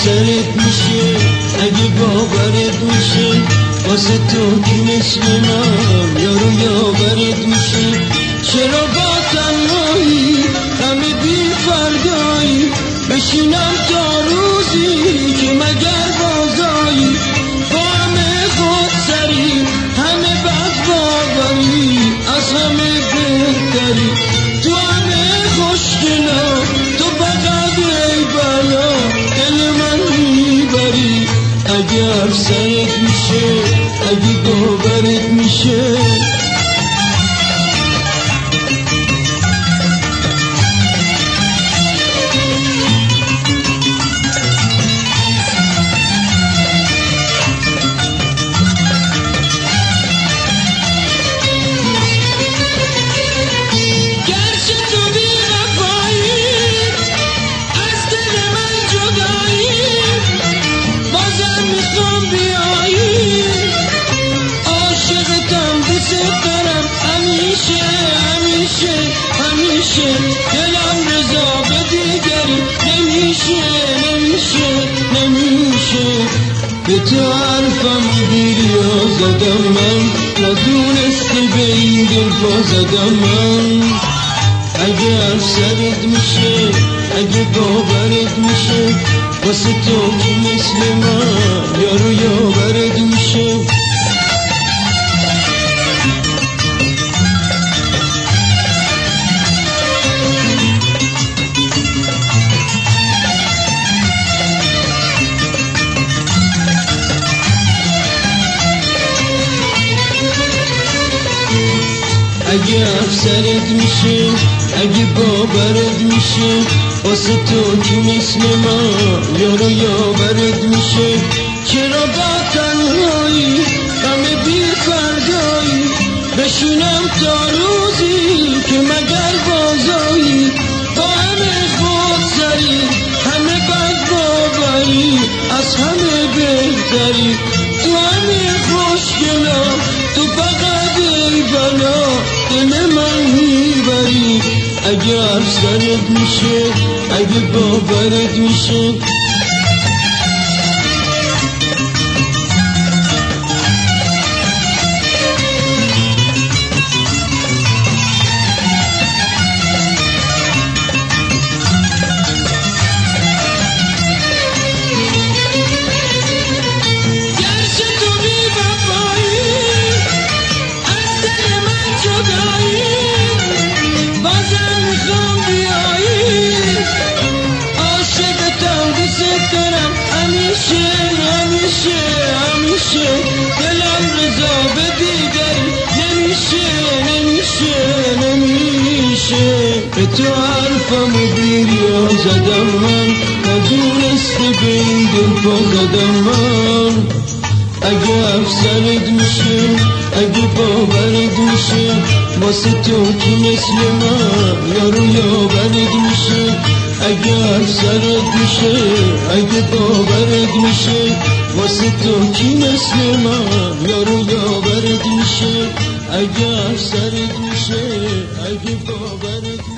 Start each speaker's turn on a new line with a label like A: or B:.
A: سرت میشه اگه باورت میشه واسه تو کی مثل من یارو یاورت میشه چرا با تنهایی همه بی فردایی بشینم تا روزی که مگر بازایی با همه خودسری همه بد باوری از همه بهتری تو همه خوشگلا تو فقط ای بلا دل من میبری اگر سرت میشه اگه باورت میشه دلم رضا به دیگری نمیشه به تو حرفم بیریا زدم من ندونستی به این دل پا زدم من اگه حرف سرت میشه اگه باورت میشه واسه تو کی مثل من یارو یاورت میشه اگه افسرت میشه اگه باورت میشه واسه تو کی مثل من یارو یاورت میشه چرا با تنهایی همه بی فردایی بشینم تا روزی که مگر بازایی با همه خودسری همه بد باوری از همه بهتری تو همه خوشگلا تو فقط ای بلا دل من میبری اگه حرف سرت میشه اگه باورت میشه همیشه دلم رضا به دیگری نمیشه به تو حرفمو بیریا زدم من ندونستی به این دل پا زدم من اگه حرف سرت میشه اگه باورت میشه واسه تو کی مثل من یارو یاورت میشه اگه حرف سرت میشه اگه باورت میشه واسه تو کی مثل من یارو یاورت میشه اگه حرف سرت میشه اگه باورت میشه